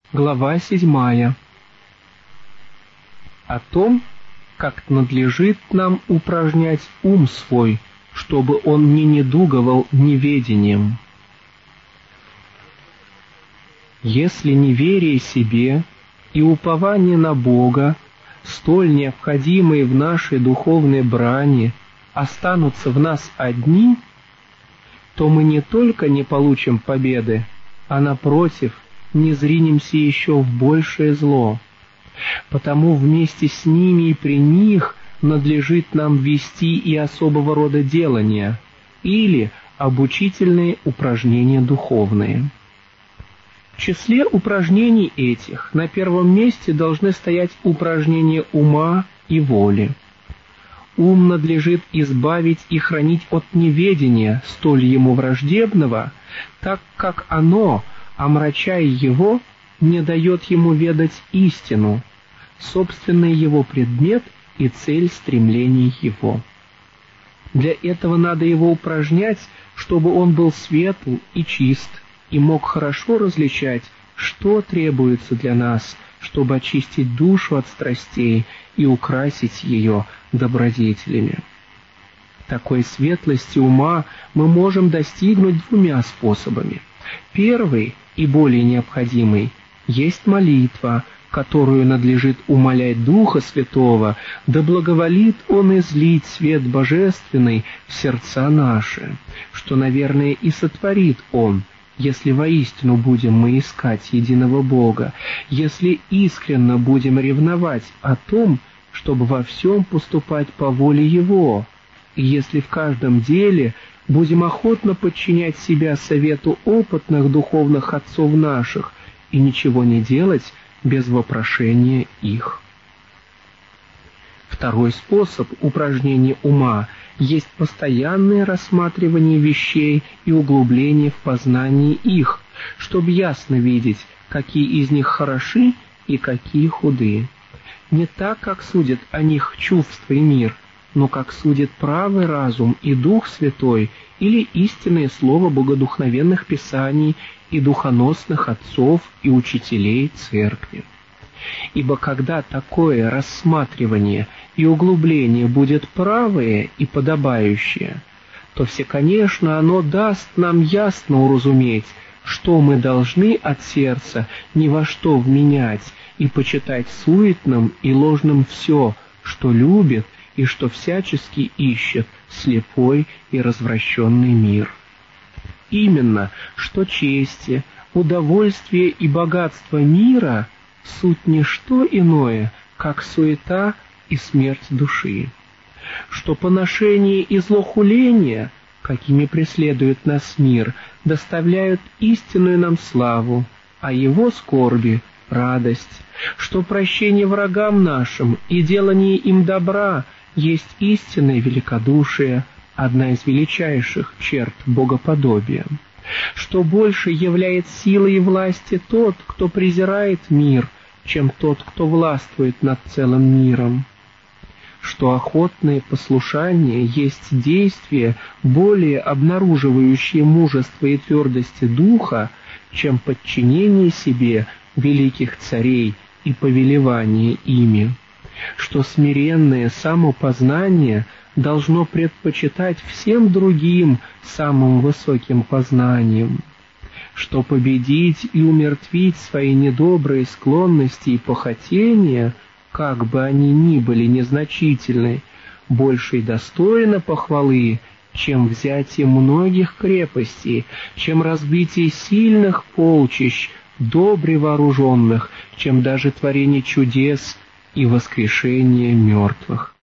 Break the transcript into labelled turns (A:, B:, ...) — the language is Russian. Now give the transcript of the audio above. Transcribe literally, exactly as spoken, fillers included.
A: Глава седьмая. О том, как надлежит нам упражнять ум свой, чтобы он не недуговал неведением. Если неверие себе и упование на Бога, столь необходимые в нашей духовной брани, останутся в нас одни, то мы не только не получим победы, а напротив, не зринемся еще в большее зло. Потому вместе с ними и при них надлежит нам вести и особого рода делания, или обучительные упражнения духовные. В числе упражнений этих на первом месте должны стоять упражнения ума и воли. Ум надлежит избавить и хранить от неведения, столь ему враждебного, так как оно, омрачая его, не дает ему ведать истину, собственный его предмет и цель стремлений его. Для этого надо его упражнять, чтобы он был светл и чист, и мог хорошо различать, что требуется для нас, чтобы очистить душу от страстей и украсить ее добродетелями. Такой светлости ума мы можем достигнуть двумя способами. Первый и более необходимый есть молитва, которую надлежит умолять Духа Святого, да благоволит Он излить свет божественный в сердца наши, что, наверное, и сотворит Он, если воистину будем мы искать единого Бога, если искренно будем ревновать о том, чтобы во всем поступать по воле Его, и если в каждом деле будем охотно подчинять себя совету опытных духовных отцов наших и ничего не делать без вопрошения их. Второй способ упражнения ума есть постоянное рассматривание вещей и углубление в познании их, чтобы ясно видеть, какие из них хороши и какие худые. Не так, как судят о них чувства и мир, но как судит правый разум и Дух Святой или истинное слово богодухновенных писаний и духоносных отцов и учителей Церкви. Ибо когда такое рассматривание и углубление будет правое и подобающее, то все, конечно, оно даст нам ясно уразуметь, что мы должны от сердца ни во что вменять и почитать суетным и ложным все, что любит и что всячески ищет слепой и развращенный мир. Именно, что чести, удовольствие и богатство мира суть не что иное, как суета и смерть души, что поношение и злохуление, какими преследует нас мир, доставляют истинную нам славу, а его скорби — радость, что прощение врагам нашим и делание им добра есть истинное великодушие, одна из величайших черт богоподобия, что больше являет силой и власти тот, кто презирает мир, чем тот, кто властвует над целым миром, что охотное послушание есть действие, более обнаруживающее мужество и твердости духа, чем подчинение себе великих царей и повелевание ими, что смиренное самопознание должно предпочитать всем другим самым высоким познанием, что победить и умертвить свои недобрые склонности и похотения, как бы они ни были незначительны, больше и достойно похвалы, чем взятие многих крепостей, чем разбитие сильных полчищ, добре вооруженных, чем даже творение чудес и воскрешение мертвых.